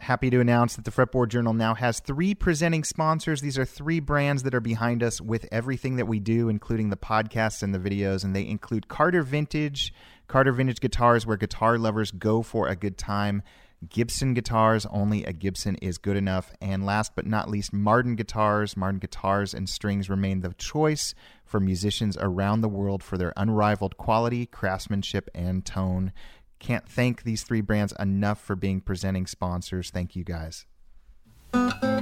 Happy to announce that the Fretboard Journal now has 3 presenting sponsors. These are 3 brands that are behind us with everything that we do, including the podcasts and the videos, and they include Carter Vintage Guitars, where guitar lovers go for a good time, Gibson Guitars, only a Gibson is good enough, and last but not least, Martin Guitars. Martin Guitars and Strings remain the choice for musicians around the world for their unrivaled quality, craftsmanship, and tone. Can't thank these 3 brands enough for being presenting sponsors. Thank you, guys. Welcome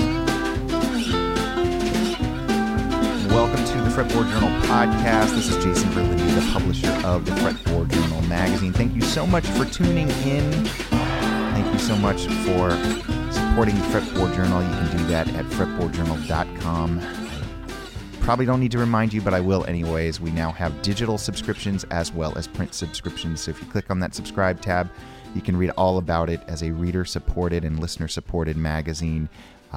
to the Fretboard Journal podcast. This is Jason Verlini, the publisher of the Fretboard Journal magazine. Thank you so much for tuning in. Thank you so much for supporting the Fretboard Journal. You can do that at fretboardjournal.com. Probably don't need to remind you, but I will anyways. We now have digital subscriptions as well as print subscriptions. So if you click on that subscribe tab, you can read all about it as a reader-supported and listener-supported magazine.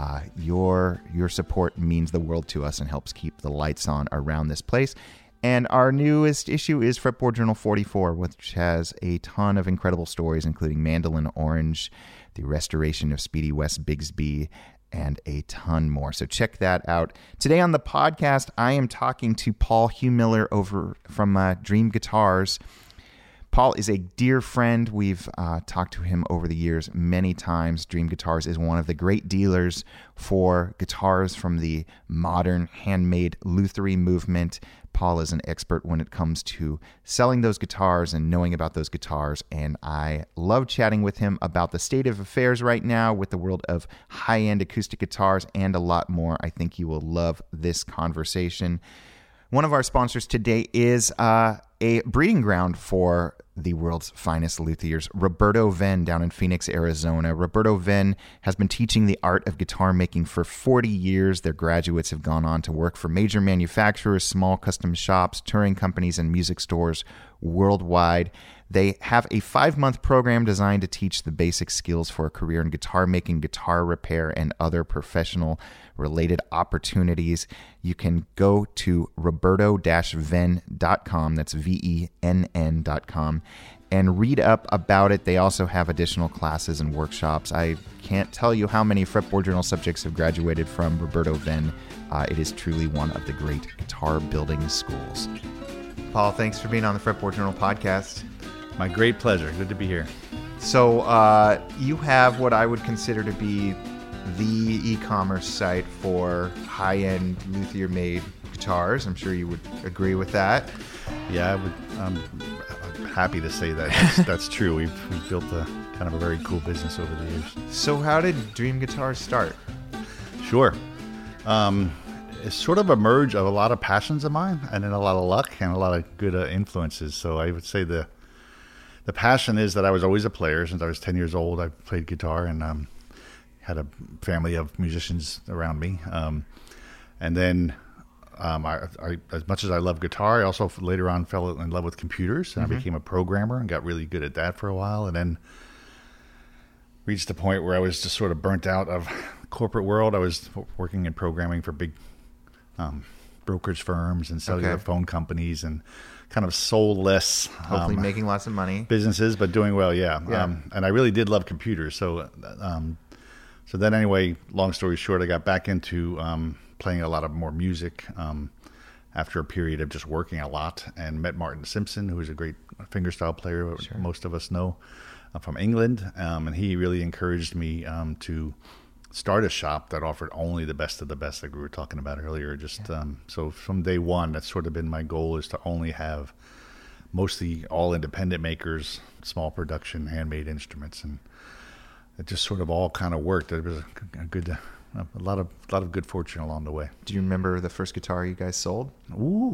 Your support means the world to us and helps keep the lights on around this place. And our newest issue is Fretboard Journal 44, which has a ton of incredible stories, including Mandolin Orange, the restoration of Speedy West Bigsby, and a ton more. So check that out. Today on the podcast, I am talking to Paul Huemiller from Dream Guitars. Paul is a dear friend. We've talked to him over the years many times. Dream Guitars is one of the great dealers for guitars from the modern handmade lutherie movement. Paul is an expert when it comes to selling those guitars and knowing about those guitars, and I love chatting with him about the state of affairs right now with the world of high-end acoustic guitars and a lot more. I think you will love this conversation. One of our sponsors today is a breeding ground for the world's finest luthiers, Roberto Venn down in Phoenix, Arizona. Roberto Venn has been teaching the art of guitar making for 40 years. Their graduates have gone on to work for major manufacturers, small custom shops, touring companies, and music stores worldwide. They have a 5-month program designed to teach the basic skills for a career in guitar making, guitar repair, and other professional-related opportunities. You can go to roberto-venn.com, that's VENN.com, and read up about it. They also have additional classes and workshops. I can't tell you how many Fretboard Journal subjects have graduated from Roberto Venn. It is truly one of the great guitar building schools. Paul, thanks for being on the Fretboard Journal podcast. My great pleasure. Good to be here. So you have what I would consider to be the e-commerce site for high-end luthier-made guitars. I'm sure you would agree with that. Yeah, I'm happy to say that that's true. We've built a kind of a very cool business over the years. So how did Dream Guitars start? Sure. It's sort of a merge of a lot of passions of mine and then a lot of luck and a lot of good influences. So I would say the passion is that I was always a player. Since I was 10 years old, I played guitar and had a family of musicians around me. And then I, as much as I love guitar, I also later on fell in love with computers. And I became a programmer and got really good at that for a while. And then reached a point where I was just sort of burnt out of corporate world. I was working in programming for big brokerage firms and cellular phone companies and kind of soulless, hopefully making lots of money businesses, but doing well. Yeah. And I really did love computers. So then anyway, long story short, I got back into playing a lot of more music after a period of just working a lot, and met Martin Simpson, who is a great fingerstyle player, most of us know, from England. And he really encouraged me to start a shop that offered only the best of the best, like we were talking about earlier. So from day one, that's sort of been my goal, is to only have mostly all independent makers, small production, handmade instruments, and it just sort of all kind of worked. It was a lot of good fortune along the way. Do you remember the first guitar you guys sold? Ooh.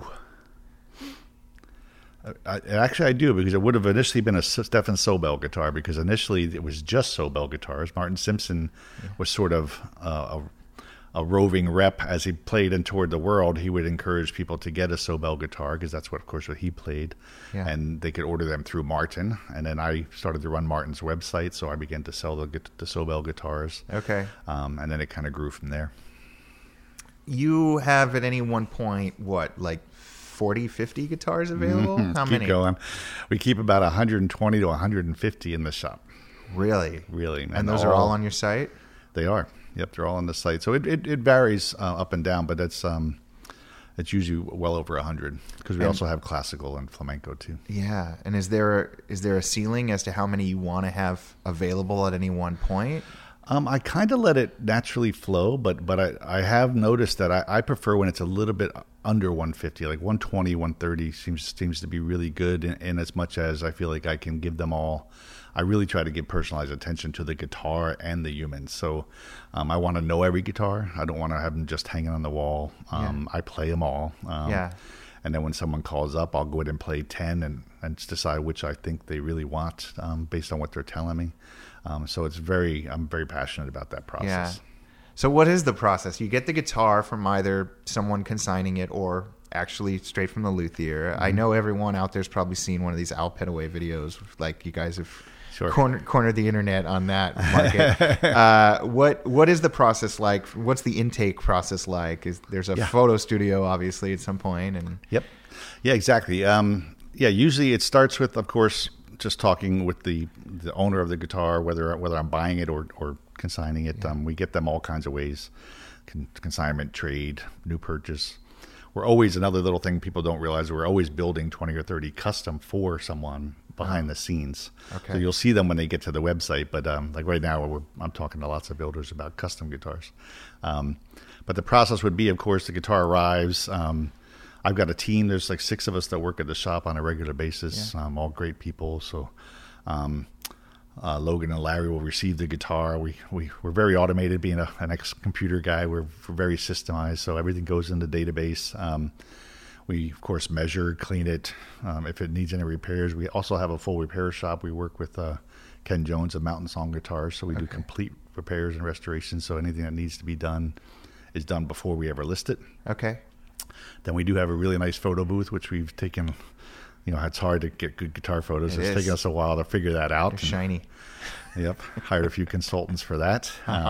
Actually, I do, because it would have initially been a Stefan Sobel guitar, because initially it was just Sobel guitars. Martin Simpson was sort of a roving rep. As he played and toured the world, he would encourage people to get a Sobel guitar, because that's what he played. Yeah. And they could order them through Martin. And then I started to run Martin's website, so I began to sell the Sobel guitars. Okay. And then it kind of grew from there. You have at any one point, 40, 50 guitars available? How many? Keep going. We keep about 120 to 150 in the shop. Really? Really. And those are all on your site? They are. Yep, they're all on the site. So it varies up and down, but it's usually well over 100 because we also have classical and flamenco too. Yeah. And is there a ceiling as to how many you want to have available at any one point? I kind of let it naturally flow, but I have noticed that I prefer when it's a little bit under 150, like 120, 130 seems to be really good in as much as I feel like I can give them all. I really try to give personalized attention to the guitar and the humans. So I want to know every guitar. I don't want to have them just hanging on the wall. I play them all. And then when someone calls up, I'll go ahead and play 10 and just decide which I think they really want based on what they're telling me. So I'm very passionate about that process. Yeah. So what is the process? You get the guitar from either someone consigning it or actually straight from the luthier. Mm-hmm. I know everyone out there's probably seen one of these Al Petaway videos. Like you guys have cornered the internet on that market. What is the process like? What's the intake process like? There's a photo studio obviously at some point, and Yep. Yeah, exactly. Usually it starts with, of course, just talking with the owner of the guitar, whether I'm buying it or consigning it. We get them all kinds of ways: consignment, trade, new purchase. We're always, another little thing people don't realize, we're always building 20 or 30 custom for someone behind the scenes. Okay. So you'll see them when they get to the website. But like right now, I'm talking to lots of builders about custom guitars. But the process would be, of course, the guitar arrives. I've got a team. There's like 6 of us that work at the shop on a regular basis. All great people. So Logan and Larry will receive the guitar. We're very automated. Being an ex-computer guy, we're very systemized. So everything goes in the database. We, of course, measure, clean it. If it needs any repairs, we also have a full repair shop. We work with Ken Jones of Mountain Song Guitars. So we do complete repairs and restorations. So anything that needs to be done is done before we ever list it. Okay. Then we do have a really nice photo booth, which we've taken, it's hard to get good guitar photos. It's taken us a while to figure that out. They're shiny. Yep. Hired a few consultants for that.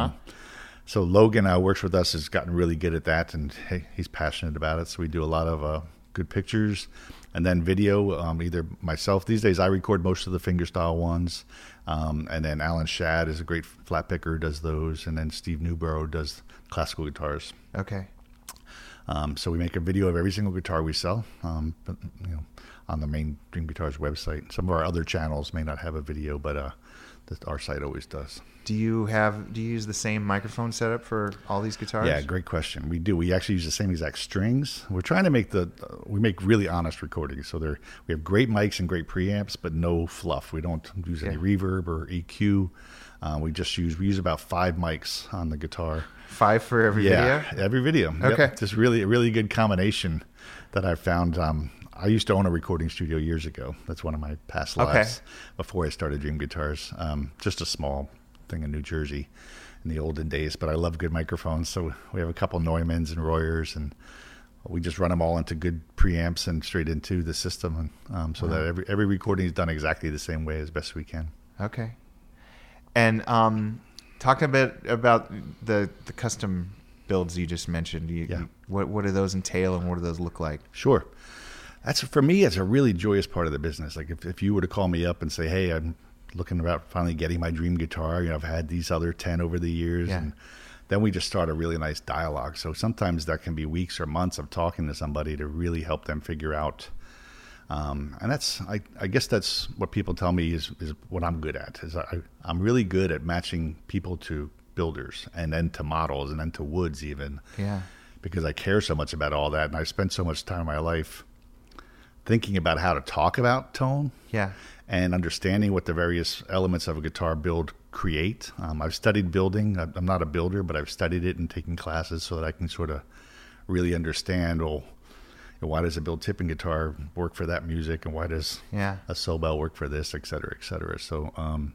So Logan works with us, has gotten really good at that, and he's passionate about it. So we do a lot of good pictures. And then video, either myself. These days I record most of the fingerstyle ones. And then Alan Shadd is a great flat picker, does those. And then Steve Newborough does classical guitars. Okay. So we make a video of every single guitar we sell, on the main Dream Guitars website. Some of our other channels may not have a video, but our site always does. Do you use the same microphone setup for all these guitars? Yeah, great question. We do. We actually use the same exact strings. We're trying to make we make really honest recordings. So we have great mics and great preamps, but no fluff. We don't use any reverb or EQ. We use about 5 mics on the guitar. 5 for every video? Yeah, every video. Okay. Yep. Just really a really good combination that I've found. I used to own a recording studio years ago. That's one of my past lives before I started Dream Guitars. Just a small thing in New Jersey in the olden days, but I love good microphones. So we have a couple Neumanns and Royers, and we just run them all into good preamps and straight into the system, and that every recording is done exactly the same way as best we can. Okay. And talk a bit about the custom builds you just mentioned. What do those entail, and what do those look like? Sure. For me, it's a really joyous part of the business. Like if you were to call me up and say, "Hey, I'm looking about finally getting my dream guitar. I've had these other 10 over the years," and then we just start a really nice dialogue. So sometimes that can be weeks or months of talking to somebody to really help them figure out. And I guess that's what people tell me is what I'm good at. I'm really good at matching people to builders, and then to models, and then to woods even. Yeah. Because I care so much about all that, and I spent so much time in my life thinking about how to talk about tone. Yeah. And understanding what the various elements of a guitar build create. I've studied building. I'm not a builder, but I've studied it and taken classes so that I can sort of really understand, why does a Bill Tippin guitar work for that music, and why does a Sobel work for this, et cetera, et cetera. So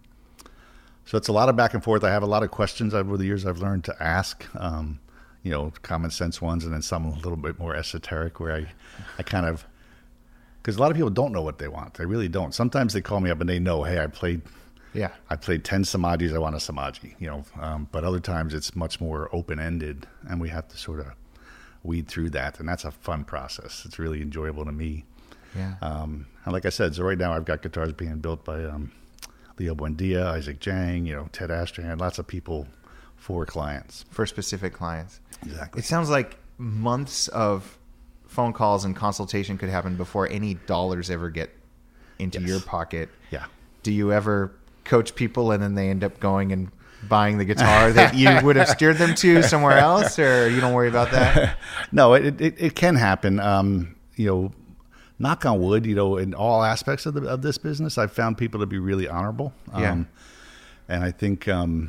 it's a lot of back and forth. I have a lot of questions over the years I've learned to ask, common sense ones, and then some a little bit more esoteric where I kind of, because a lot of people don't know what they want. They really don't. Sometimes they call me up and they know, hey, I played 10 Samajis, I want a Samaji, but other times it's much more open-ended, and we have to sort of weed through that, and that's a fun process. It's really enjoyable to me. Yeah. And like I said, so right now I've got guitars being built by Leo Buendia, Isaac Jang, Ted Astrahan, lots of people for clients. For specific clients. Exactly. It sounds like months of phone calls and consultation could happen before any dollars ever get into your pocket. Yeah. Do you ever coach people and then they end up going and buying the guitar that you would have steered them to somewhere else, or you don't worry about that? No, it can happen. Knock on wood, in all aspects of this business, I've found people to be really honorable. And I think, I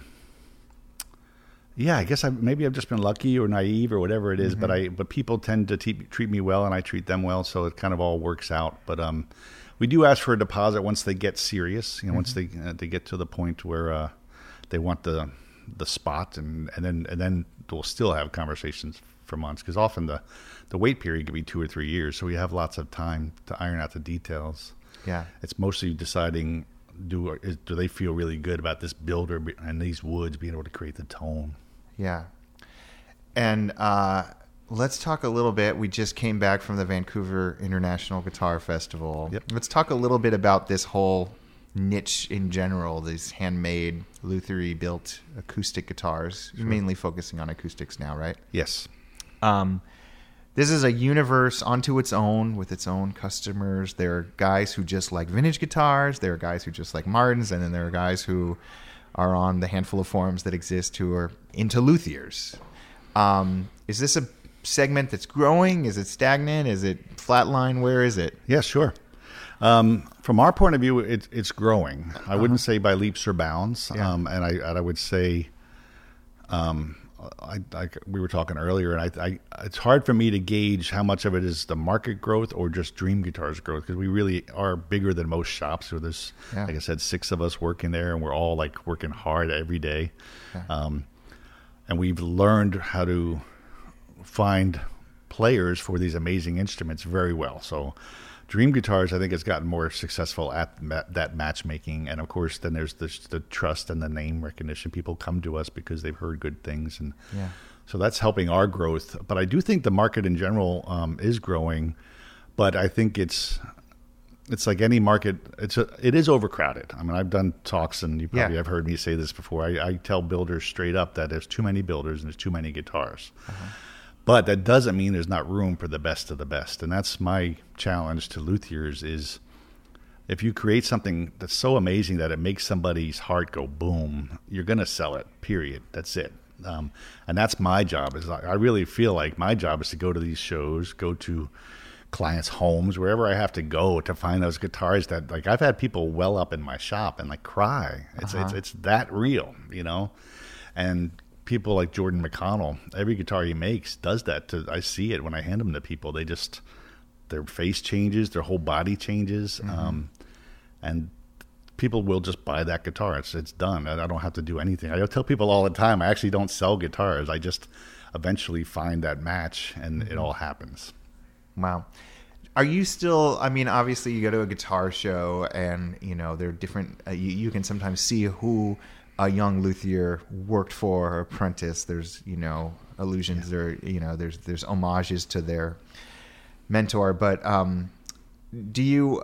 guess maybe I've just been lucky or naive or whatever it is, but people tend to treat me well and I treat them well, so it kind of all works out. But we do ask for a deposit once they get serious, once they get to the point where they want the spot, and then we'll still have conversations for months, because often the wait period could be 2 or 3 years, so we have lots of time to iron out the details. Yeah, it's mostly deciding do they feel really good about this builder and these woods being able to create the tone. Yeah, and let's talk a little bit. We just came back from the Vancouver International Guitar Festival. Yep. Let's talk a little bit about this whole niche in general, these handmade Luthiery built acoustic guitars. You're mainly focusing on acoustics now, right? Yes. This is a universe unto its own with its own customers. There are guys who just like vintage guitars. There are guys who just like Martins. And then there are guys who are on the handful of forums that exist who are into luthiers. Is this a segment that's growing? Is it stagnant? Is it flatline? Where is it? Yeah, sure. From our point of view, it's growing. I wouldn't say by leaps or bounds. Yeah. And I would say, we were talking earlier, and it's hard for me to gauge how much of it is the market growth or just Dream Guitars growth, because we really are bigger than most shops. So there's, like I said, 6 of us working there, and we're all like working hard every day. Yeah. And we've learned how to find players for these amazing instruments very well. So Dream Guitars, I think, has gotten more successful at that matchmaking. And, of course, then there's the trust and the name recognition. People come to us because they've heard good things. And so that's helping our growth. But I do think the market in general is growing. But I think it's like any market. It is overcrowded. I mean, I've done talks, and you probably have heard me say this before. I tell builders straight up that there's too many builders and there's too many guitars. But that doesn't mean there's not room for the best of the best. And that's my challenge to luthiers is, if you create something that's so amazing that it makes somebody's heart go boom, you're going to sell it, period. That's it. And that's my job. I really feel like my job is to go to these shows, go to clients' homes, wherever I have to go to find those guitars that, like, I've had people well up in my shop and like cry. It's that real, and people like Jordan McConnell, every guitar he makes does that. I see it when I hand them to people. Their face changes, their whole body changes, and people will just buy that guitar. It's done. I don't have to do anything. I tell people all the time, I actually don't sell guitars. I just eventually find that match, and it all happens. Wow. Are you still, I mean, obviously you go to a guitar show and, there are different, you can sometimes see who a young luthier worked for or apprentice. There's, allusions or, there's homages to their mentor. But do you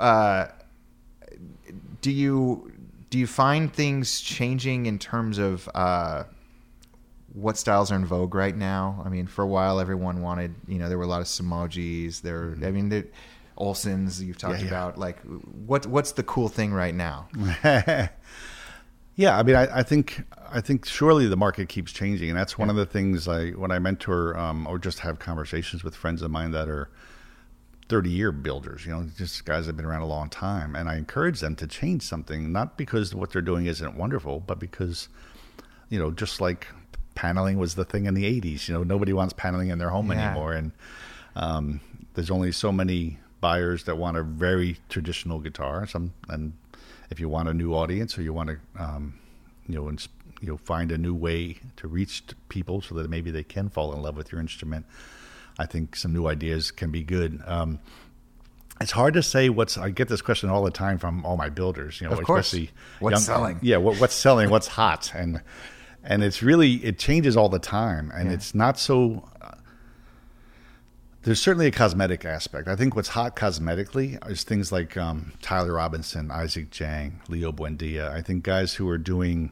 find things changing in terms of what styles are in vogue right now? I mean, for a while, everyone wanted, there were a lot of Somogis. The Olsons you've talked about. Like, what's the cool thing right now? Yeah, I mean, I think surely the market keeps changing, and that's one of the things when I mentor or just have conversations with friends of mine that are 30-year builders, just guys that have been around a long time, and I encourage them to change something, not because what they're doing isn't wonderful, but because, just like paneling was the thing in the 80s, nobody wants paneling in their home anymore, and there's only so many buyers that want a very traditional guitar, and if you want a new audience or you want to, find a new way to reach people so that maybe they can fall in love with your instrument, I think some new ideas can be good. It's hard to say I get this question all the time from all my builders, of course. Especially what's selling? Yeah, what's selling, what's hot. And it's really, it changes all the time. And it's not so, There's certainly a cosmetic aspect. I think what's hot cosmetically is things like Tyler Robinson, Isaac Jang, Leo Buendia. I think guys who are doing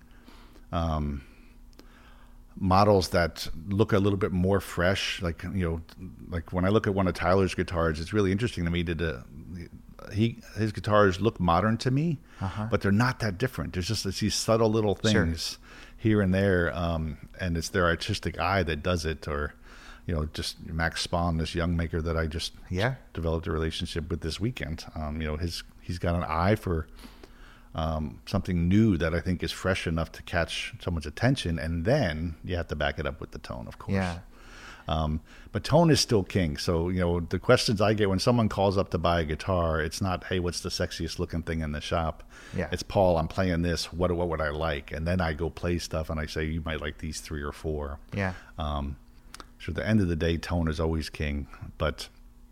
models that look a little bit more fresh. Like when I look at one of Tyler's guitars, it's really interesting to me that his guitars look modern to me, but they're not that different. There's just these subtle little things here and there, and it's their artistic eye that does it. Or just Max Spahn, this young maker that I just developed a relationship with this weekend. He's got an eye for something new that I think is fresh enough to catch someone's attention, and then you have to back it up with the tone, of course. Yeah. But tone is still king. So, the questions I get when someone calls up to buy a guitar, it's not, hey, what's the sexiest looking thing in the shop? Yeah. It's, Paul, I'm playing this. What would I like? And then I go play stuff and I say, you might like these 3 or 4. Yeah. So at the end of the day, tone is always king, but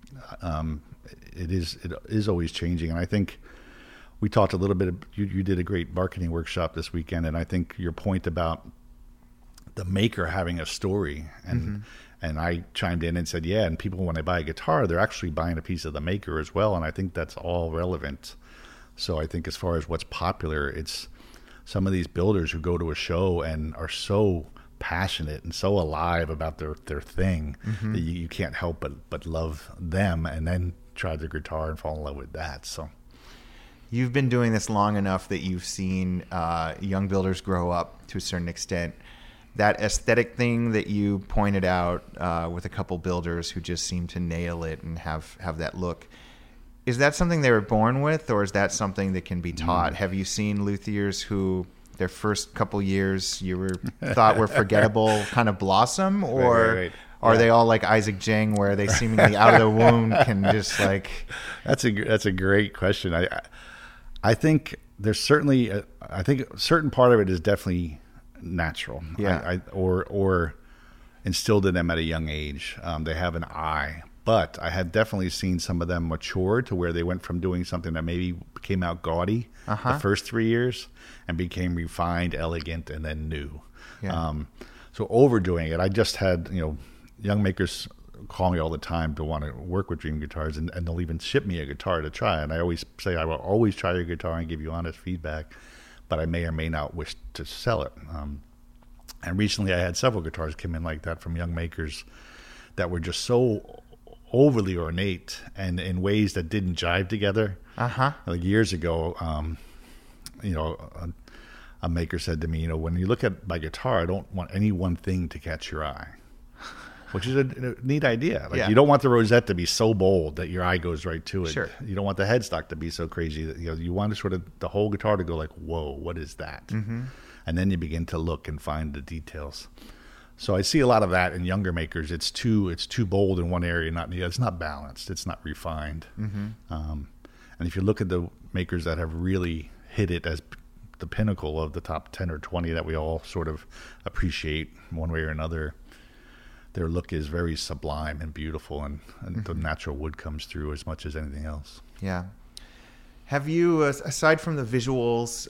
it is always changing. And I think we talked a little bit. You did a great marketing workshop this weekend, and I think your point about the maker having a story, and I chimed in and said, yeah, and people, when they buy a guitar, they're actually buying a piece of the maker as well, and I think that's all relevant. So I think as far as what's popular, it's some of these builders who go to a show and are so passionate and so alive about their thing that you can't help but love them, and then try their guitar and fall in love with that. So you've been doing this long enough that you've seen young builders grow up to a certain extent. That aesthetic thing that you pointed out with a couple builders who just seem to nail it and have that look, is that something they were born with, or is that something that can be taught? Have you seen luthiers who their first couple years thought were forgettable kind of blossom, or right. are they all like Isaac Jang, where they seemingly out of the womb can just like? That's a great question. I think there's certainly I think a certain part of it is definitely natural. Yeah. Or instilled in them at a young age. They have an eye. But I have definitely seen some of them mature to where they went from doing something that maybe came out gaudy the first 3 years and became refined, elegant, and then new. Yeah. So overdoing it, I just had young makers call me all the time to want to work with Dream Guitars, and they'll even ship me a guitar to try. And I always say I will always try your guitar and give you honest feedback, but I may or may not wish to sell it. And recently I had several guitars come in like that from young makers that were just so overly ornate and in ways that didn't jive together. Like years ago, a maker said to me, when you look at my guitar, I don't want any one thing to catch your eye, which is a neat idea. Like you don't want the rosette to be so bold that your eye goes right to it. Sure. You don't want the headstock to be so crazy that you want to sort of the whole guitar to go like, whoa, what is that? And then you begin to look and find the details. So I see a lot of that in younger makers. It's too bold in one area, it's not balanced. It's not refined. And if you look at the makers that have really hit it as the pinnacle of the top 10 or 20 that we all sort of appreciate one way or another, their look is very sublime and beautiful, and the natural wood comes through as much as anything else. Yeah. Have you, aside from the visuals,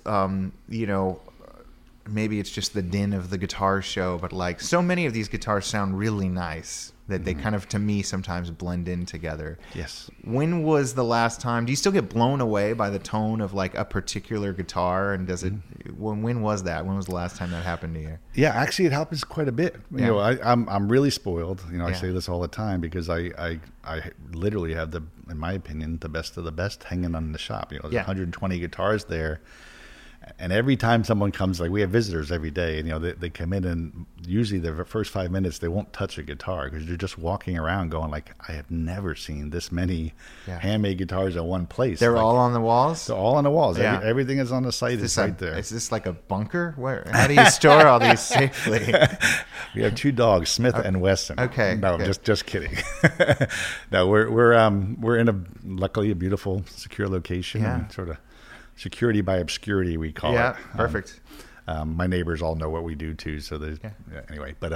maybe it's just the din of the guitar show, but like so many of these guitars sound really nice that they kind of, to me, sometimes blend in together. Yes. When was the last time, do you still get blown away by the tone of like a particular guitar? And does it, when was that? When was the last time that happened to you? Yeah, actually it happens quite a bit. I'm really spoiled. I say this all the time because I literally have in my opinion, the best of the best hanging on the shop. There's 120 guitars there. And every time someone comes, like we have visitors every day, and they come in, and usually the first 5 minutes they won't touch a guitar because you're just walking around going like, I have never seen this many handmade guitars in one place. They're all on the walls? They're all on the walls. Yeah. Everything is on the site. It's right there. Is this like a bunker? How do you store all these safely? We have 2 dogs, Smith and Wesson. Okay. No, just kidding. No, we're in luckily a beautiful, secure location. Yeah. And sort of security by obscurity, we call it. Yeah, perfect. My neighbors all know what we do too. So anyway, but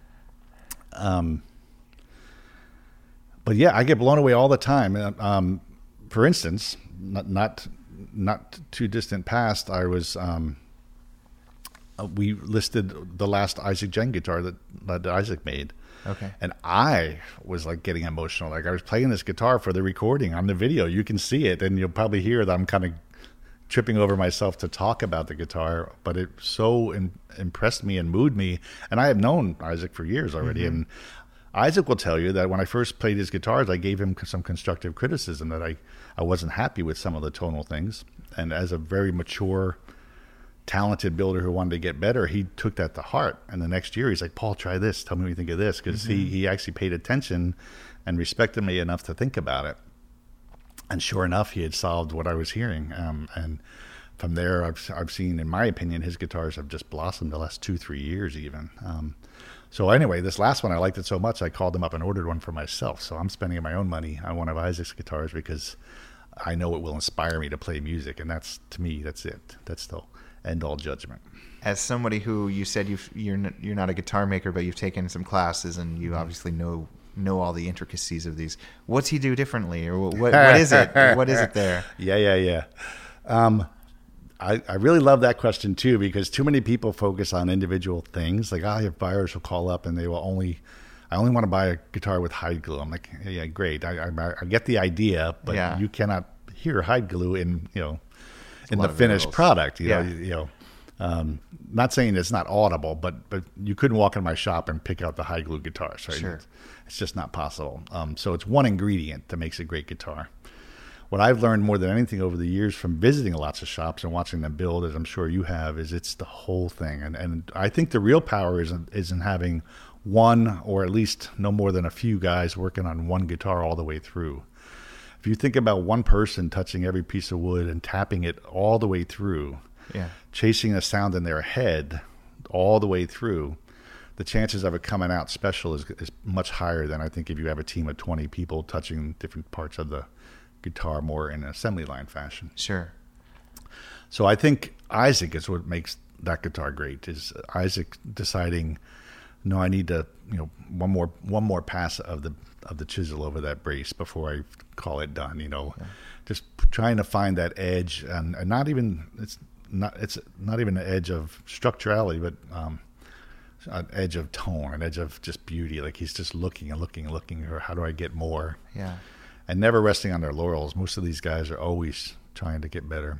yeah, I get blown away all the time. For instance, not too distant past, I was we listed the last Isaac Gen guitar that Isaac made. Okay. And I was like getting emotional. Like I was playing this guitar for the recording on the video. You can see it, and you'll probably hear that I'm kind of tripping over myself to talk about the guitar. But it so impressed me and moved me. And I had known Isaac for years already. And Isaac will tell you that when I first played his guitars, I gave him some constructive criticism that I wasn't happy with some of the tonal things. And as a very mature, talented builder who wanted to get better, he took that to heart. And the next year he's like, Paul, try this, tell me what you think of this, because he actually paid attention and respected me enough to think about it. And sure enough, he had solved what I was hearing, and from there I've seen, in my opinion, his guitars have just blossomed the last 2-3 years even. So anyway, this last one, I liked it so much I called him up and ordered one for myself. So I'm spending my own money on one of Isaac's guitars because I know it will inspire me to play music, and that's, to me, that's it. That's the end all judgment. As somebody who, you said you're not a guitar maker, but you've taken some classes and you obviously know all the intricacies of these. What's he do differently, or what is it? What is it there? Yeah. I really love that question too, because too many people focus on individual things. Like I have buyers who call up and they will I only want to buy a guitar with hide glue. I'm like, yeah, great. I get the idea, but you cannot hear hide glue in the finished product. You know, not saying it's not audible, but you couldn't walk in my shop and pick out the hide glue guitars. Right? Sure. It's just not possible. So it's one ingredient that makes a great guitar. What I've learned more than anything over the years from visiting lots of shops and watching them build, as I'm sure you have, is it's the whole thing. And I think the real power is in having one, or at least no more than a few guys working on one guitar all the way through. If you think about one person touching every piece of wood and tapping it all the way through, chasing a sound in their head all the way through, the chances of it coming out special is much higher than I think if you have a team of 20 people touching different parts of the guitar more in an assembly line fashion. Sure. So I think Isaac is what makes that guitar great, is Isaac deciding, no, I need to, one more pass of the chisel over that brace before I call it done, just trying to find that edge, and not even, it's not even an edge of structurality, but an edge of tone, an edge of just beauty. Like he's just looking and looking and looking, or how do I get more? Yeah. And never resting on their laurels. Most of these guys are always trying to get better.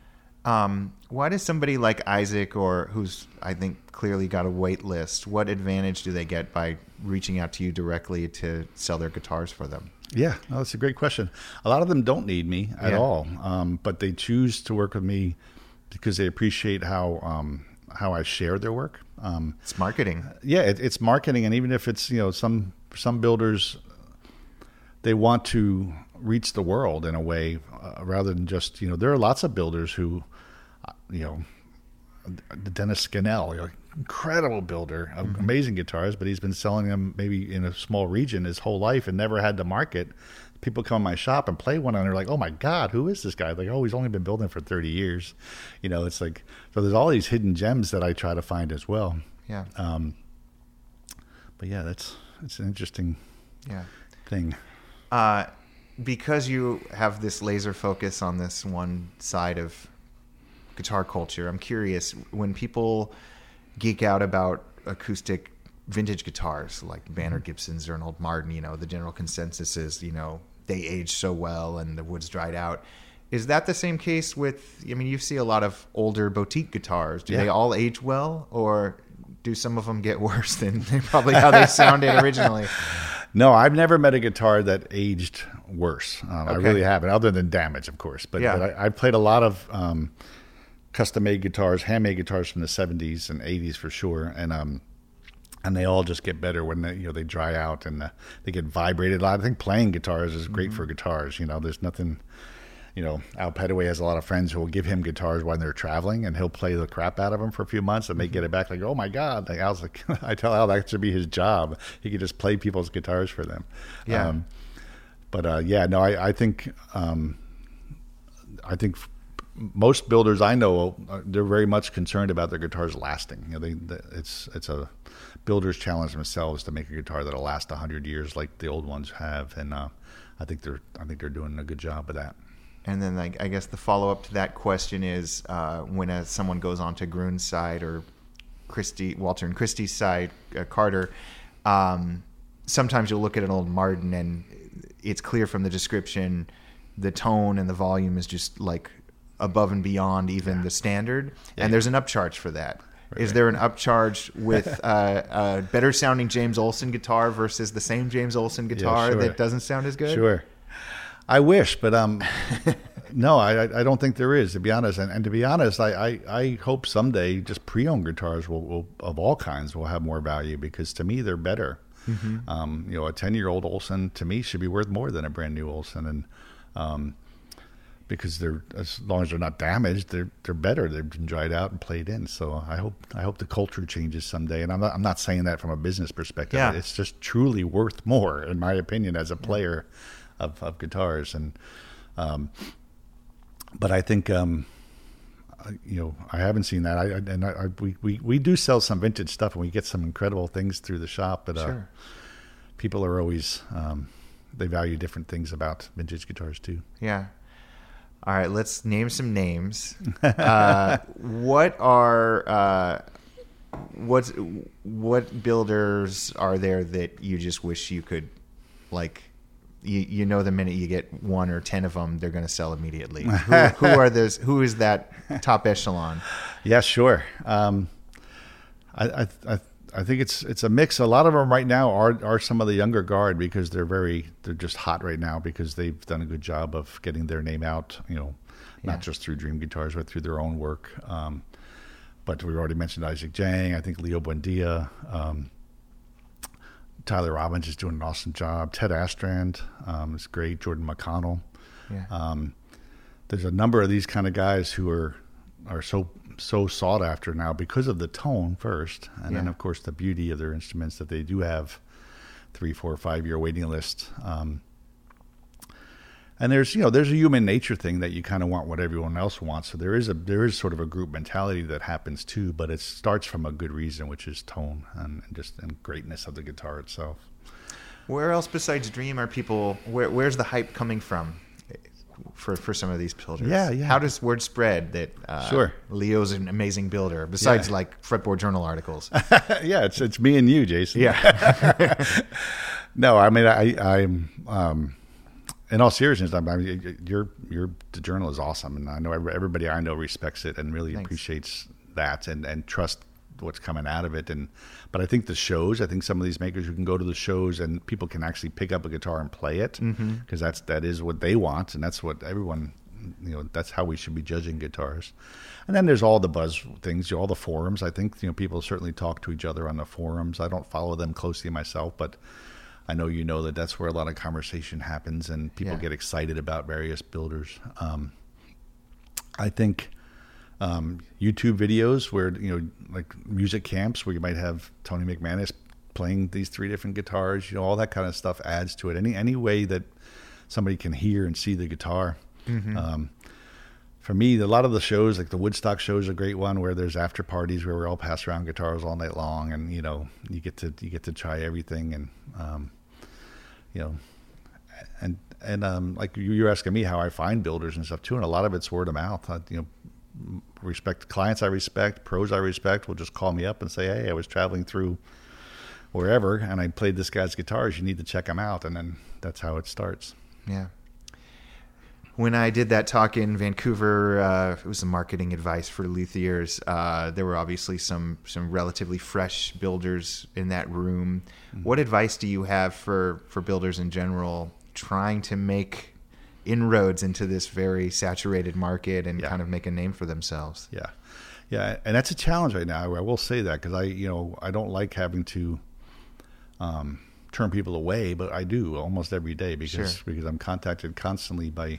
Why does somebody like Isaac, or who's, I think, clearly got a wait list, what advantage do they get by reaching out to you directly to sell their guitars for them? Yeah, that's a great question. A lot of them don't need me at all, but they choose to work with me because they appreciate how I share their work. It's marketing. Yeah, it's marketing, and even if it's some builders, they want to reach the world in a way rather than just, there are lots of builders who, Dennis Scannell, incredible builder of amazing guitars, but he's been selling them maybe in a small region his whole life and never had to market. People come in my shop and play one and they're like, oh my God, who is this guy? Like, oh, he's only been building for 30 years. It's like, so there's all these hidden gems that I try to find as well. Yeah. But yeah, it's an interesting thing. Because you have this laser focus on this one side of guitar culture, I'm curious, when people geek out about acoustic vintage guitars like Banner Gibsons or an old Martin, the general consensus is, they age so well and the wood's dried out. Is that the same case with, you see a lot of older boutique guitars. Do they all age well, or do some of them get worse than probably how they sounded originally? No, I've never met a guitar that aged worse. I really haven't, other than damage, of course. But I've played a lot of custom-made guitars, handmade guitars from the 70s and 80s for sure, and they all just get better when they dry out and they get vibrated a lot. I think playing guitars is great for guitars. There's nothing. Al Petaway has a lot of friends who will give him guitars when they're traveling, and he'll play the crap out of them for a few months, and they get it back like, oh my God! Like Al's like, I tell Al that should be his job. He could just play people's guitars for them. Yeah. I think most builders I know, they're very much concerned about their guitars lasting. It's a builder's challenge themselves to make a guitar that'll last 100 years like the old ones have, and I think they're doing a good job of that. And then I guess the follow-up to that question is when someone goes onto Gruhn's site or Walter and Christie's side, Carter, sometimes you'll look at an old Martin and it's clear from the description, the tone and the volume is just like above and beyond even the standard. Yeah. And there's an upcharge for that. Right. Is there an upcharge with a better sounding James Olsen guitar versus the same James Olsen guitar that doesn't sound as good? Sure. I wish, but no, I don't think there is, to be honest. And to be honest, I hope someday just pre-owned guitars will of all kinds will have more value, because to me they're better. Mm-hmm. A 10-year-old Olsen to me should be worth more than a brand new Olsen, and because they're, as long as they're not damaged, they're better. They've been dried out and played in. So I hope the culture changes someday. And I'm not saying that from a business perspective. Yeah. It's just truly worth more, in my opinion, as a player of guitars. And but I think I haven't seen that. We do sell some vintage stuff, and we get some incredible things through the shop. But sure. People are always they value different things about vintage guitars too. Yeah. All right, let's name some names. What builders are there that you just wish you could, like, you know, the minute you get 1 or 10 of them, they're going to sell immediately? Who are those? Who is that top echelon? Yeah, sure. I think it's a mix. A lot of them right now are some of the younger guard, because they're just hot right now, because they've done a good job of getting their name out, not just through Dream Guitars, but through their own work. But we've already mentioned Isaac Jang. I think Leo Buendia, Tyler Robbins is doing an awesome job. Ted Astrand is great. Jordan McConnell. Yeah. There's a number of these kind of guys who are so sought after now because of the tone first, and then of course the beauty of their instruments, that they do have 3, 4, 5 year waiting list. And there's a human nature thing that you kind of want what everyone else wants. So there is sort of a group mentality that happens too, but it starts from a good reason, which is tone and greatness of the guitar itself. Where else besides Dream are people? Where's the hype coming from for some of these builders? Yeah. How does word spread that Leo's an amazing builder, besides like Fretboard Journal articles? Yeah, it's me and you, Jason. Yeah. No, I mean I'm. In all seriousness, I mean, the journal is awesome, and I know everybody I know respects it and really appreciates that and trust what's coming out of it. But I think the shows, I think some of these makers who can go to the shows and people can actually pick up a guitar and play it, because that is what they want, and that's what everyone, that's how we should be judging guitars. And then there's all the buzz things, all the forums. I think people certainly talk to each other on the forums. I don't follow them closely myself, but I know that's where a lot of conversation happens, and people get excited about various builders. I think YouTube videos where, like music camps where you might have Tony McManus playing these 3 different guitars, all that kind of stuff adds to it. Any way that somebody can hear and see the guitar. Mm-hmm. For me, a lot of the shows, like the Woodstock show is a great one, where there's after parties where we all pass around guitars all night long, and you get to try everything, and like you're asking me how I find builders and stuff too, and a lot of it's word of mouth. Respect clients I respect, pros I respect will just call me up and say, hey, I was traveling through wherever and I played this guy's guitars, you need to check them out, and then that's how it starts. Yeah. When I did that talk in Vancouver, it was some marketing advice for luthiers. There were obviously some relatively fresh builders in that room. Mm-hmm. What advice do you have for builders in general trying to make inroads into this very saturated market and kind of make a name for themselves? Yeah, and that's a challenge right now. I will say that, because I don't like having to turn people away, but I do almost every day, because I'm contacted constantly by,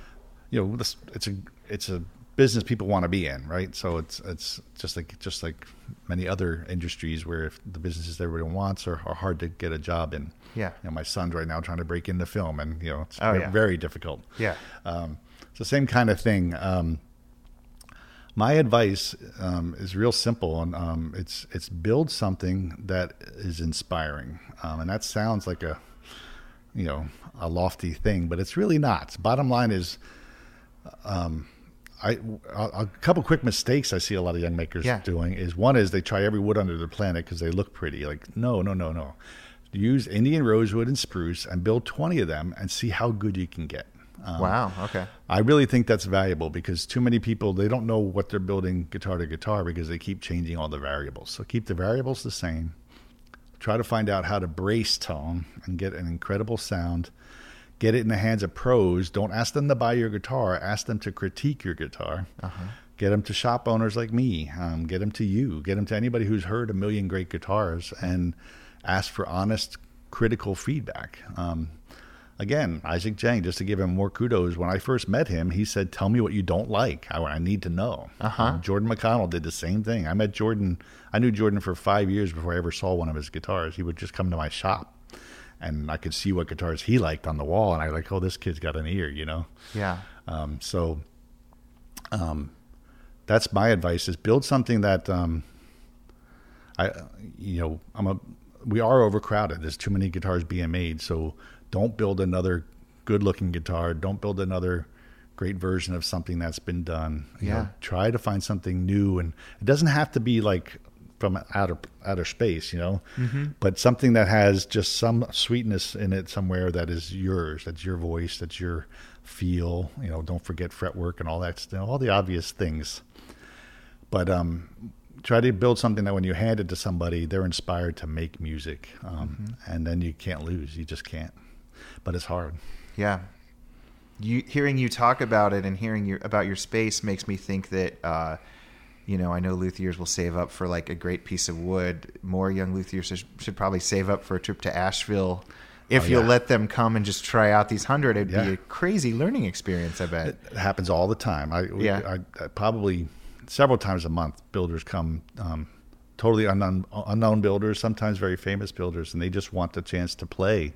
it's a business people want to be in, right? So it's just like many other industries where if the businesses everyone wants are hard to get a job in. Yeah. My son's right now trying to break into film, and it's very difficult. Yeah. It's the same kind of thing. My advice is real simple, and it's build something that is inspiring, and that sounds like a lofty thing, but it's really not. Bottom line is, A couple quick mistakes I see a lot of young makers doing is, one is they try every wood under the planet because they look pretty. Like, no. Use Indian rosewood and spruce and build 20 of them and see how good you can get. Wow. Okay. I really think that's valuable because too many people, they don't know what they're building guitar to guitar because they keep changing all the variables. So keep the variables the same. Try to find out how to brace tone and get an incredible sound. Get it in the hands of pros. Don't ask them to buy your guitar. Ask them to critique your guitar. Get them to shop owners like me. Get them to you. Get them to anybody who's heard a million great guitars and ask for honest, critical feedback. Again, Isaac Jang, just to give him more kudos, when I first met him, he said, tell me what you don't like. I need to know. Jordan McConnell did the same thing. I knew Jordan for 5 years before I ever saw one of his guitars. He would just come to my shop, and I could see what guitars he liked on the wall, and I was like, oh, this kid's got an ear, you know? Yeah. That's my advice, is build something that, we are overcrowded. There's too many guitars being made, so don't build another good-looking guitar. Don't build another great version of something that's been done. You know, try to find something new, and it doesn't have to be like from outer space, you know, but something that has just some sweetness in it somewhere that is yours. That's your voice. That's your feel. You know, don't forget fretwork and all that stuff, all the obvious things. But try to build something that when you hand it to somebody, they're inspired to make music, and then you can't lose. You just can't. But it's hard. Yeah. Hearing you talk about it and hearing about your space makes me think that, I know luthiers will save up for like a great piece of wood. More young luthiers should probably save up for a trip to Asheville. If you'll let them come and just try out these 100, it'd be a crazy learning experience, I bet. It happens all the time. I probably several times a month, builders come, totally unknown builders, sometimes very famous builders, and they just want the chance to play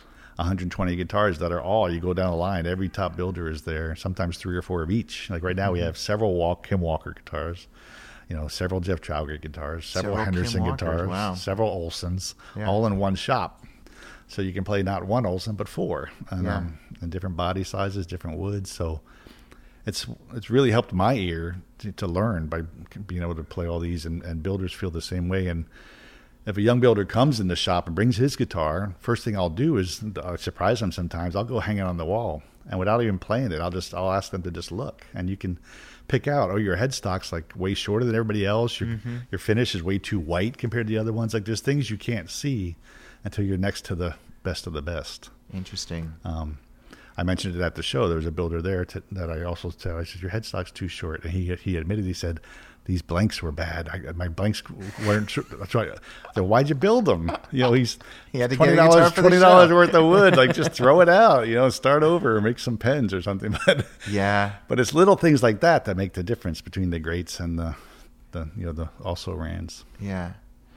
120 guitars that are you go down the line, every top builder is there, sometimes 3 or 4 of each. Like right now we have several Kim Walker guitars, several Jeff Traugott guitars, several Henderson guitars, several Olsons, all in one shop. So you can play not one Olson, but 4, and different body sizes, different woods. So it's really helped my ear to learn by being able to play all these, and builders feel the same way. And if a young builder comes in the shop and brings his guitar, first thing I'll do is surprise them sometimes. I'll go hang it on the wall, and without even playing it, I'll ask them to just look, and you can pick out, your headstock's like way shorter than everybody else. Your finish is way too white compared to the other ones. Like there's things you can't see until you're next to the best of the best. Interesting. I mentioned it at the show. There was a builder there that I also said, I said, your headstock's too short. And he admitted, he said, these blanks were bad. My blanks weren't. So why'd you build them? He had to $20 worth of wood. Like just throw it out. Start over, or make some pens or something. But it's little things like that make the difference between the greats and the also rans. Yeah.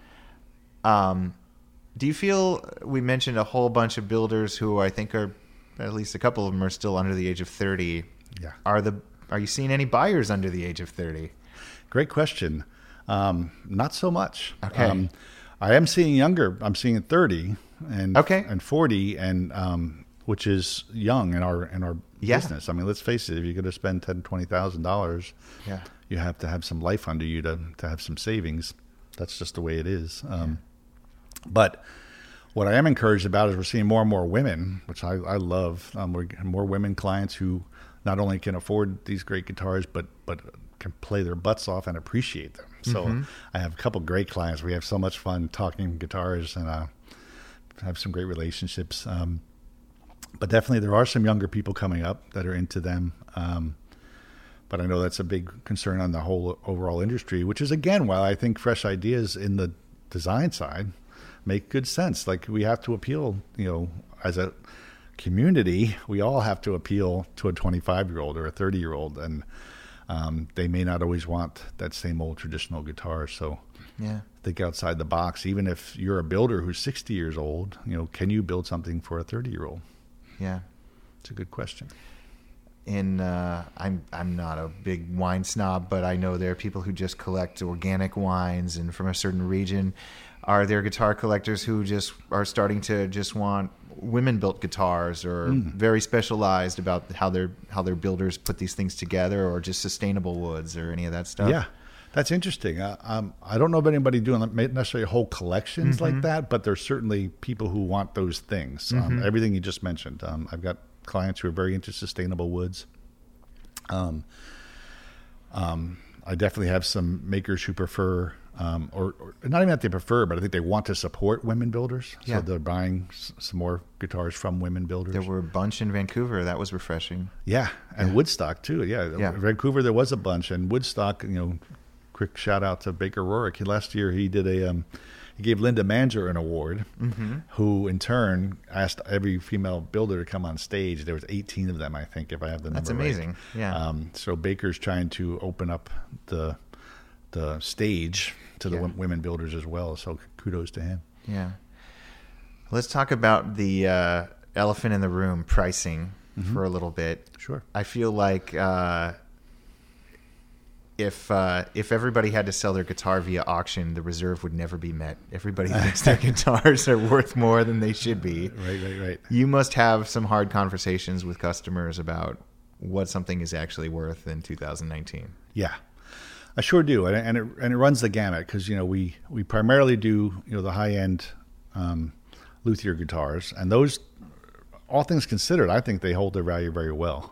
Do you feel, we mentioned a whole bunch of builders who I think are, at least a couple of them are still under the age of 30. Yeah. Are you seeing any buyers under the age of 30? Great question. Not so much. Okay. I am seeing younger. I'm seeing 30 and 40, and which is young in our business. I mean, let's face it. If you're going to spend $10,000-$20,000, you have to have some life under you to have some savings. That's just the way it is. But what I am encouraged about is we're seeing more and more women, which I love. We're getting more women clients who not only can afford these great guitars, but can play their butts off and appreciate them. So I have a couple great clients. We have so much fun talking guitars, and have some great relationships. But definitely there are some younger people coming up that are into them. But I know that's a big concern on the whole overall industry, which is, again, why I think fresh ideas in the design side make good sense. Like we have to appeal, as a community, we all have to appeal to a 25-year-old or a 30-year-old, and they may not always want that same old traditional guitar. So think outside the box. Even if you're a builder who's 60 years old, can you build something for a 30-year-old? Yeah. It's a good question. I'm not a big wine snob, but I know there are people who just collect organic wines and from a certain region. Are there guitar collectors who just are starting to just want women-built guitars, or very specialized about how their builders put these things together, or just sustainable woods, or any of that stuff? Yeah, that's interesting. I don't know of anybody doing necessarily whole collections like that, but there's certainly people who want those things. Everything you just mentioned. I've got clients who are very into sustainable woods. I definitely have some makers who prefer, or not even that they prefer, but I think they want to support women builders. Yeah. So they're buying some more guitars from women builders. There were a bunch in Vancouver. That was refreshing. Yeah, and Woodstock too. Yeah, Vancouver there was a bunch, and Woodstock. Quick shout out to Baker Rorick. Last year he did he gave Linda Manger an award, who in turn asked every female builder to come on stage. There was 18 of them, I think, if I have the number. That's amazing. Right. Yeah. So Baker's trying to open up the stage to the women builders as well. So kudos to him. Yeah. Let's talk about the elephant in the room, pricing, for a little bit. Sure. I feel like if everybody had to sell their guitar via auction, the reserve would never be met. Everybody thinks their guitars are worth more than they should be. Right. You must have some hard conversations with customers about what something is actually worth in 2019. Yeah, I sure do, and it runs the gamut, because we primarily do the high end luthier guitars, and those, all things considered, I think they hold their value very well.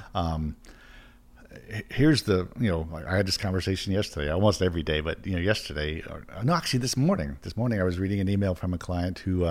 Here's the, I had this conversation yesterday, almost every day, but yesterday, no, actually this morning I was reading an email from a client who,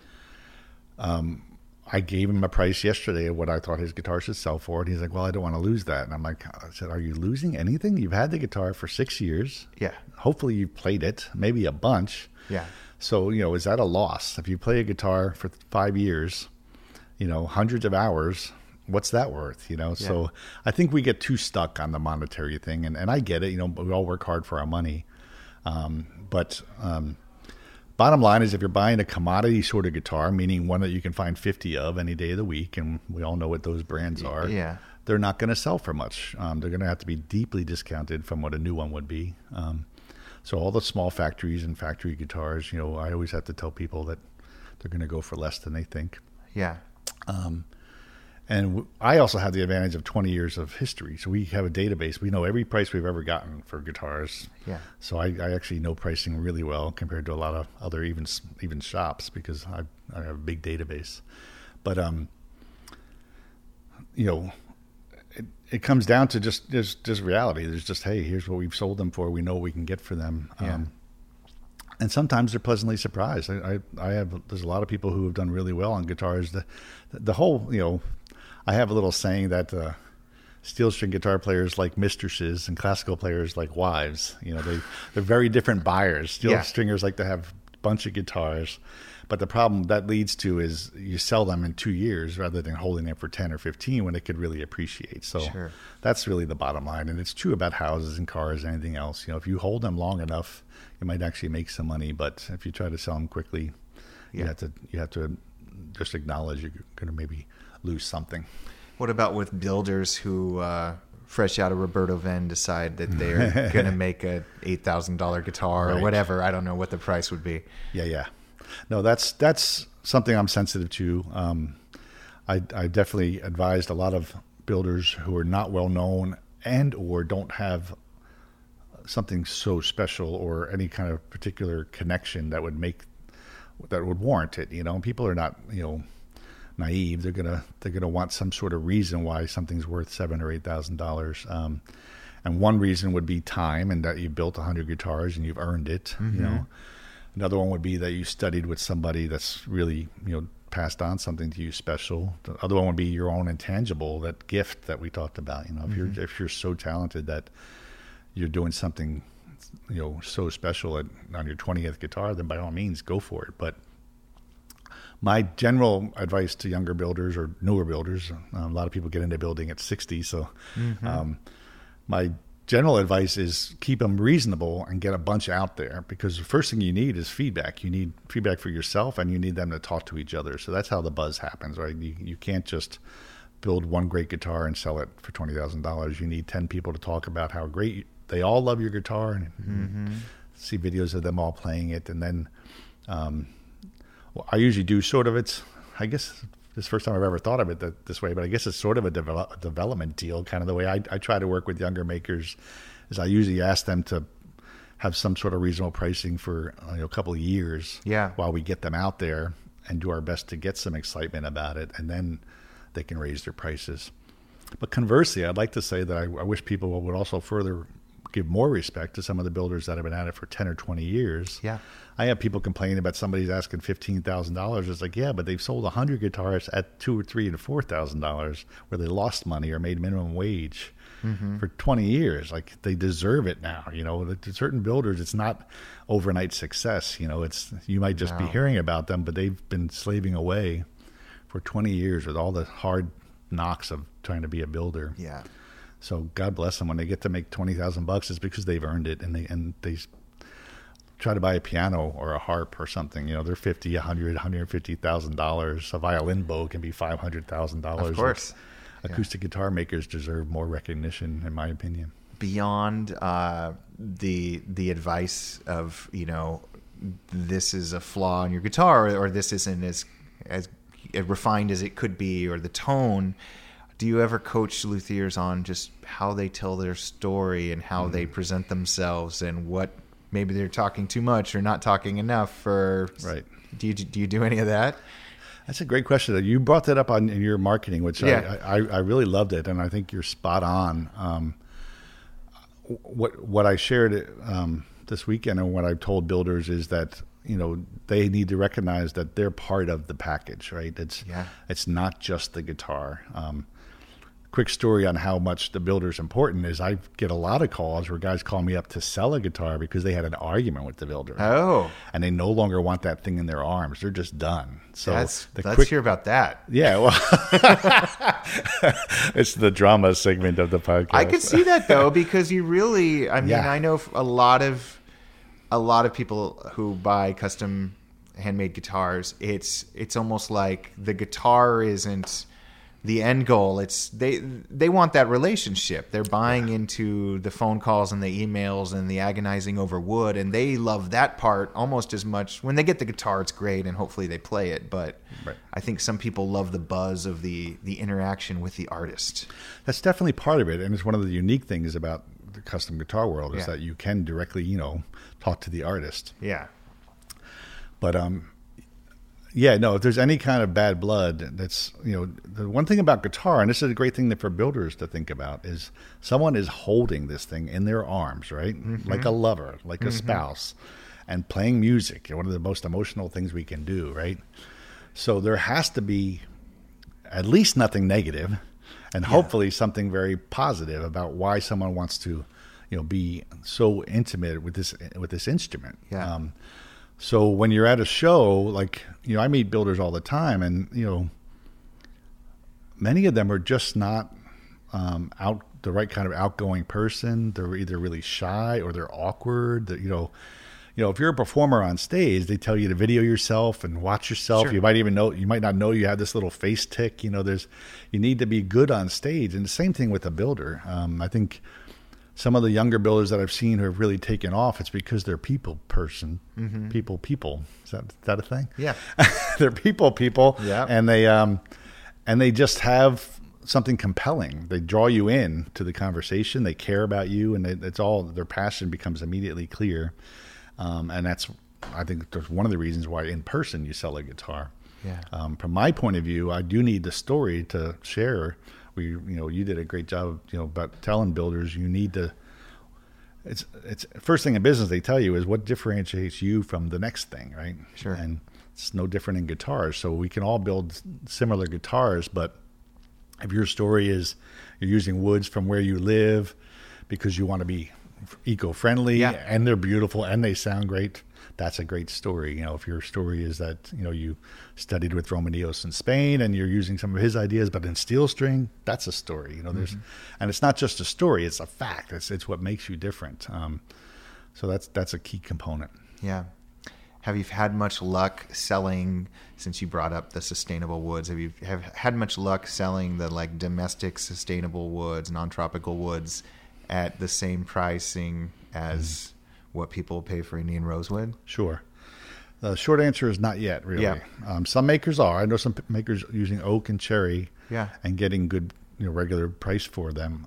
I gave him a price yesterday of what I thought his guitar should sell for, and he's like, well, I don't want to lose that. And I said, are you losing anything? You've had the guitar for 6 years. Yeah. Hopefully you've played it, maybe a bunch. Yeah. So, is that a loss? If you play a guitar for 5 years, hundreds of hours, what's that worth? So I think we get too stuck on the monetary thing, and I get it. We all work hard for our money, but bottom line is, if you're buying a commodity sort of guitar, meaning one that you can find 50 of any day of the week, and we all know what those brands are, they're not going to sell for much. They're going to have to be deeply discounted from what a new one would be. So all the small factories and factory guitars, I always have to tell people that they're going to go for less than they think. Yeah. And I also have the advantage of 20 years of history. So we have a database. We know every price we've ever gotten for guitars. Yeah. So I actually know pricing really well compared to a lot of other even shops, because I have a big database. But it comes down to just reality. There's just, hey, here's what we've sold them for. We know what we can get for them. Yeah. And sometimes they're pleasantly surprised. There's a lot of people who have done really well on guitars. The whole, I have a little saying that steel string guitar players like mistresses and classical players like wives. They're very different buyers. Steel stringers like to have a bunch of guitars, but the problem that leads to is you sell them in 2 years rather than holding them for 10 or 15 when it could really appreciate. So that's really the bottom line. And it's true about houses and cars and anything else. If you hold them long enough, you might actually make some money. But if you try to sell them quickly, you have to just acknowledge you're going to maybe lose something. What about with builders who, fresh out of Roberto Venn, decide that they're going to make a $8,000 guitar or whatever? I don't know what the price would be. Yeah. No, that's something I'm sensitive to. I definitely advised a lot of builders who are not well known and or don't have something so special or any kind of particular connection that would warrant it. People are not naive. They're gonna want some sort of reason why something's worth $7,000 or $8,000. And one reason would be time, and that you built 100 guitars and you've earned it. Another one would be that you studied with somebody that's really passed on something to you special. The other one would be your own intangible, that gift that we talked about. If you're so talented that you're doing something so special on your 20th guitar, then by all means go for it. But my general advice to younger builders or newer builders, a lot of people get into building at 60, so my general advice is keep them reasonable and get a bunch out there, because the first thing you need is feedback. You need feedback for yourself, and you need them to talk to each other. So that's how the buzz happens, right? You can't just build one great guitar and sell it for $20,000. You need 10 people to talk about how great they all love your guitar and see videos of them all playing it. And then I usually do sort of, I guess this is the first time I've ever thought of it this way, but I guess it's sort of a development deal, kind of the way I try to work with younger makers is I usually ask them to have some sort of reasonable pricing for a couple of years while we get them out there and do our best to get some excitement about it, and then they can raise their prices. But conversely, I'd like to say that I wish people would also further give more respect to some of the builders that have been at it for 10 or 20 years. Yeah. I have people complaining about somebody's asking $15,000. It's like, yeah, but they've sold 100 guitars at $2,000 or $3,000 and $4,000 where they lost money or made minimum wage for 20 years. Like, they deserve it now. To certain builders, it's not overnight success. You might just be hearing about them, but they've been slaving away for 20 years with all the hard knocks of trying to be a builder. Yeah. So God bless them. When they get to make $20,000, it's because they've earned it, and they try to buy a piano or a harp or something. They're $50,000, $100,000, $150,000. A violin bow can be $500,000. Of course. Acoustic guitar makers deserve more recognition, in my opinion. Beyond the advice of this is a flaw in your guitar, or this isn't as refined as it could be, or the tone. Do you ever coach luthiers on just how they tell their story and how they present themselves, and what maybe they're talking too much or not talking enough? Right. Do you do any of that? That's a great question. You brought that up in your marketing, which I really loved it, and I think you're spot on. What I shared this weekend and what I've told builders is that they need to recognize that they're part of the package, right? It's not just the guitar. Quick story on how much the builder's important is I get a lot of calls where guys call me up to sell a guitar because they had an argument with the builder. Oh. And they no longer want that thing in their arms. They're just done. So let's hear about that. Yeah, well, it's the drama segment of the podcast. I could see that though, because you really, I know a lot of people who buy custom handmade guitars. It's almost like the guitar isn't the end goal. It's they want that relationship. They're buying into the phone calls and the emails and the agonizing over wood, and they love that part almost as much. When they get the guitar, it's great, and hopefully they play it. But I think some people love the buzz of the interaction with the artist. That's definitely part of it, and it's one of the unique things about the custom guitar world is that you can directly, talk to the artist. Yeah. But if there's any kind of bad blood, that's, the one thing about guitar, and this is a great thing for builders to think about, is someone is holding this thing in their arms, right? Like a lover, like a spouse, and playing music, one of the most emotional things we can do, right? So there has to be at least nothing negative, and hopefully something very positive about why someone wants to, be so intimate with this instrument. Yeah. So when you're at a show, like, I meet builders all the time, and, many of them are just not the right kind of outgoing person. They're either really shy or they're awkward. If you're a performer on stage, they tell you to video yourself and watch yourself. Sure. You might not know you have this little face tick. You need to be good on stage. And the same thing with a builder. I think some of the younger builders that I've seen who have really taken off, it's because they're people person. People. Is that a thing? Yeah. They're people. Yeah. And they just have something compelling. They draw you in to the conversation. They care about you, and it's all, their passion becomes immediately clear. And that's, I think, that's one of the reasons why in person you sell a guitar. Yeah. From my point of view, I do need the story to share. You did a great job, about telling builders you need to. It's first thing in business they tell you is what differentiates you from the next thing, right? Sure. And it's no different in guitars. So we can all build similar guitars, but if your story is you're using woods from where you live because you want to be eco-friendly and they're beautiful and they sound great, that's a great story. If your story is that, you studied with Romaneos in Spain and you're using some of his ideas, but in steel string, that's a story. There's, and it's not just a story; it's a fact. It's what makes you different. So that's a key component. Yeah. have you had much luck selling, since you brought up the sustainable woods, have had much luck selling the like domestic sustainable woods, non-tropical woods at the same pricing as what people pay for Indian rosewood? Sure. The short answer is not yet, really. Yeah. Some makers are. I know some makers using oak and cherry and getting good, regular price for them.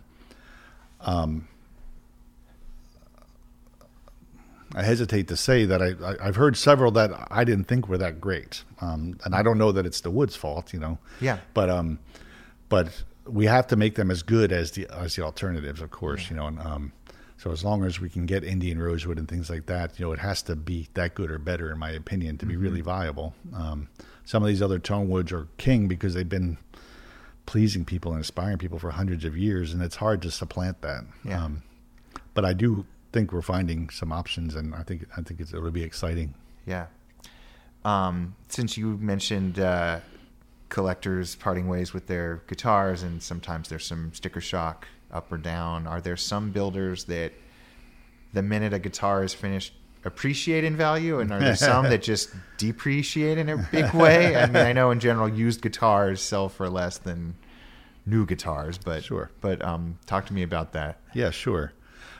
I hesitate to say that I've heard several that I didn't think were that great, and I don't know that it's the wood's fault, Yeah. But we have to make them as good as the alternatives, of course, And so as long as we can get Indian rosewood and things like that, it has to be that good or better, in my opinion, to be really viable. Some of these other tone woods are king because they've been pleasing people and inspiring people for hundreds of years, and it's hard to supplant that. Yeah. But I do think we're finding some options, and I think it'll be exciting. Yeah. Since you mentioned collectors parting ways with their guitars, and sometimes there's some sticker shock up or down, are there some builders that the minute a guitar is finished appreciate in value, and are there some that just depreciate in a big way? I mean, I know in general used guitars sell for less than new guitars, but sure. But talk to me about that. Yeah, sure.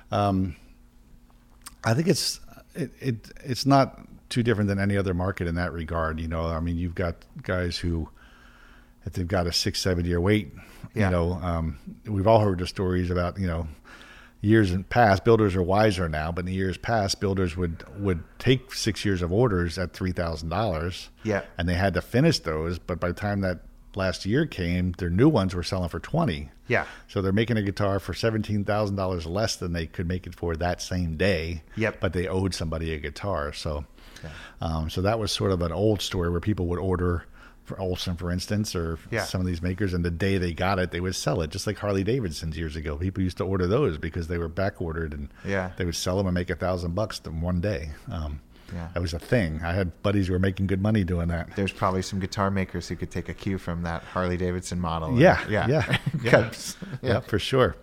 I think it's not too different than any other market in that regard. I mean, you've got guys who, if they've got a 6-7 year wait, we've all heard the stories about, years in past, builders are wiser now, but in the years past, builders would take 6 years of orders at $3,000. Yeah. And they had to finish those. But by the time that last year came, their new ones were selling for $20,000. Yeah. So they're making a guitar for $17,000 less than they could make it for that same day. Yep. But they owed somebody a guitar. So, so that was sort of an old story where people would order for Olson, for instance, or some of these makers, and the day they got it, they would sell it, just like Harley Davidson's years ago. People used to order those because they were back ordered, and they would sell them and make $1,000 in one day. That was a thing. I had buddies who were making good money doing that. There's probably some guitar makers who could take a cue from that Harley Davidson model. Yeah, for sure.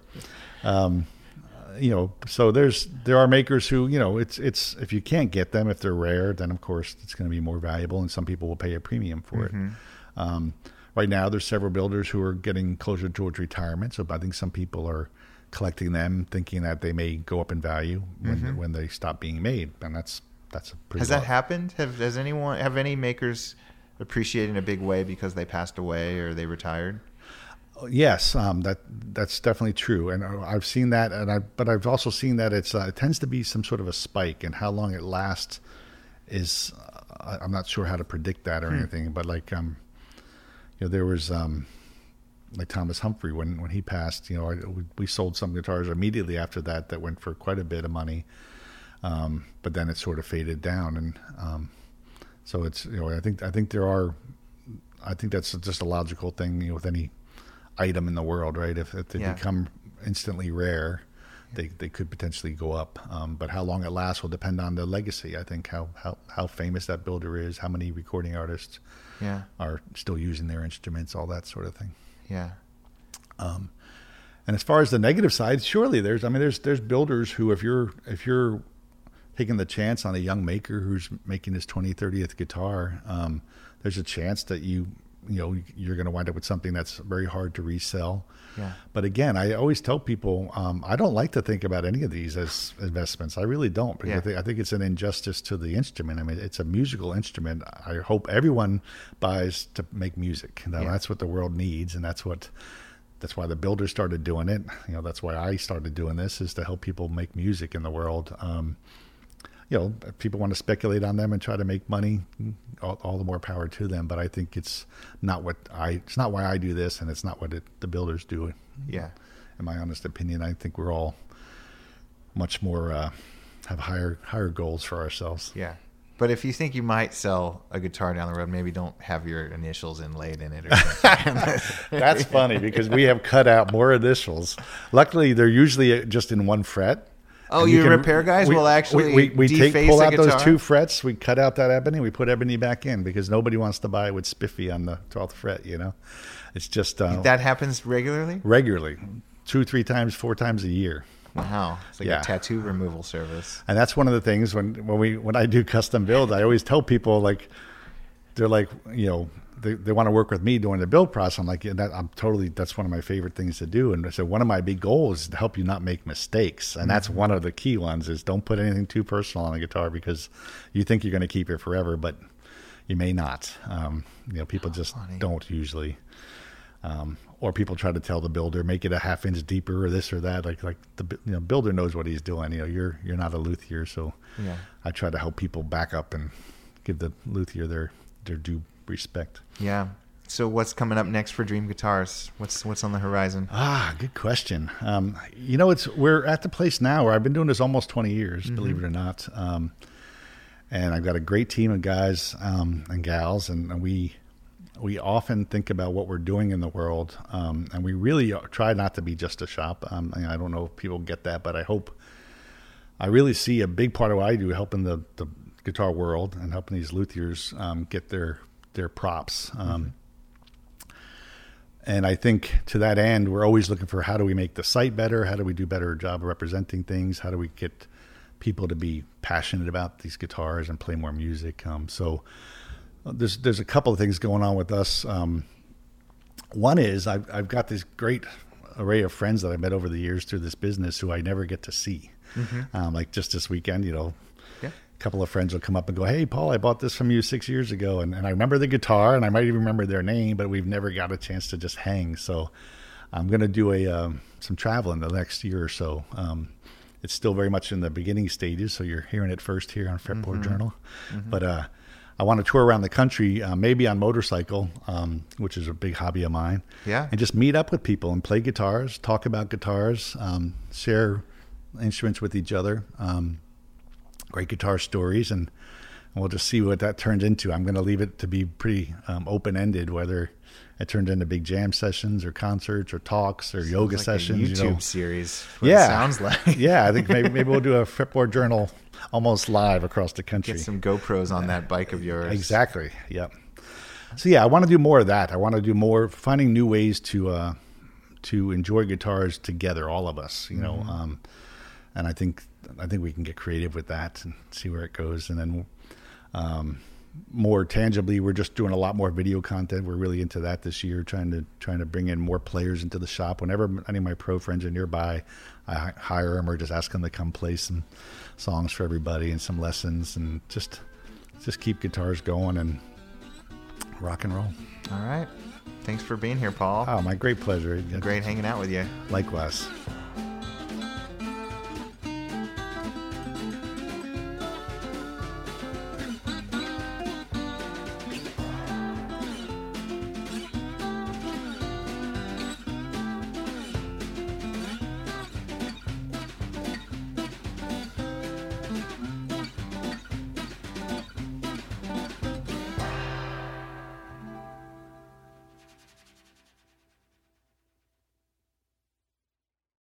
So there are makers who, it's if you can't get them, if they're rare, then of course it's going to be more valuable, and some people will pay a premium for it. Right now, there's several builders who are getting closer towards retirement, so I think some people are collecting them, thinking that they may go up in value when they stop being made, and that's a pretty. Has that happened? Have any makers appreciated in a big way because they passed away or they retired? Yes, that's definitely true, and I've seen that, but I've also seen that it tends to be some sort of a spike, and how long it lasts is I'm not sure how to predict that or anything. But there was like Thomas Humphrey when he passed. We sold some guitars immediately after that went for quite a bit of money, but then it sort of faded down, and so it's I think that's just a logical thing with any item in the world, right? If they become instantly rare, they could potentially go up. But how long it lasts will depend on the legacy. I think how famous that builder is, how many recording artists are still using their instruments, all that sort of thing. Yeah. And as far as the negative side, surely there's builders who, if you're taking the chance on a young maker who's making his 20th, 30th guitar, there's a chance that you're going to wind up with something that's very hard to resell. Yeah. But again, I always tell people, I don't like to think about any of these as investments. I really don't, because I think it's an injustice to the instrument. I mean, it's a musical instrument. I hope everyone buys to make music. That's what the world needs, and that's why the builders started doing it. That's why I started doing this, is to help people make music in the world. If people want to speculate on them and try to make money, all the more power to them. But I think it's not why I do this, and it's not what the builders do. Yeah. In my honest opinion, I think we're all much more have higher goals for ourselves. Yeah. But if you think you might sell a guitar down the road, maybe don't have your initials inlaid in it or something. That's funny, because we have cut out more initials. Luckily, they're usually just in one fret. Oh, you repair guys will actually pull out those two frets. We cut out that ebony. We put ebony back in, because nobody wants to buy with spiffy on the 12th fret. It's just that happens regularly. 2, 3 times, 4 times a year. Wow, it's like a tattoo removal service. And that's one of the things when I do custom builds, I always tell people, like, they're like, they want to work with me during the build process. I'm like, that's one of my favorite things to do. And so one of my big goals is to help you not make mistakes. And that's one of the key ones, is don't put anything too personal on a guitar, because you think you're going to keep it forever, but you may not. People just don't usually. Or people try to tell the builder, make it a half inch deeper or this or that. Like the builder knows what he's doing. You're not a luthier, so I try to help people back up and give the luthier their due respect. Yeah. So what's coming up next for Dream Guitars? What's on the horizon? Good question. We're at the place now where I've been doing this almost 20 years, believe it or not. And I've got a great team of guys and gals, and we often think about what we're doing in the world, and we really try not to be just a shop. I don't know if people get that, but I really see a big part of what I do helping the guitar world and helping these luthiers get their props. And I think to that end, we're always looking for, how do we make the site better? How do we do a better job of representing things? How do we get people to be passionate about these guitars and play more music? So there's a couple of things going on with us. One is I've got this great array of friends that I met over the years through this business who I never get to see. Like just this weekend, a couple of friends will come up and go, "Hey, Paul, I bought this from you 6 years ago." And I remember the guitar, and I might even remember their name, but we've never got a chance to just hang. So I'm going to do some traveling the next year or so. It's still very much in the beginning stages, so you're hearing it first here on Fretboard Journal. But I want to tour around the country, maybe on motorcycle, which is a big hobby of mine. Yeah. And just meet up with people and play guitars, talk about guitars, share instruments with each other, great guitar stories, and we'll just see what that turns into. I'm going to leave it to be pretty open-ended, whether it turns into big jam sessions or concerts or talks or yoga sessions. A YouTube series. It sounds like. I think maybe we'll do a Fretboard Journal almost live across the country. Get some GoPros on that bike of yours. Exactly. Yep. So I want to do more of that. I want to do more finding new ways to enjoy guitars together, all of us. And I think we can get creative with that and see where it goes. And then more tangibly, we're just doing a lot more video content. We're really into that this year, trying to bring in more players into the shop. Whenever any of my pro friends are nearby, I hire them or just ask them to come play some songs for everybody and some lessons, and just keep guitars going and rock and roll. All right. Thanks for being here, Paul. Oh, my great pleasure. Great hanging out with you. Likewise.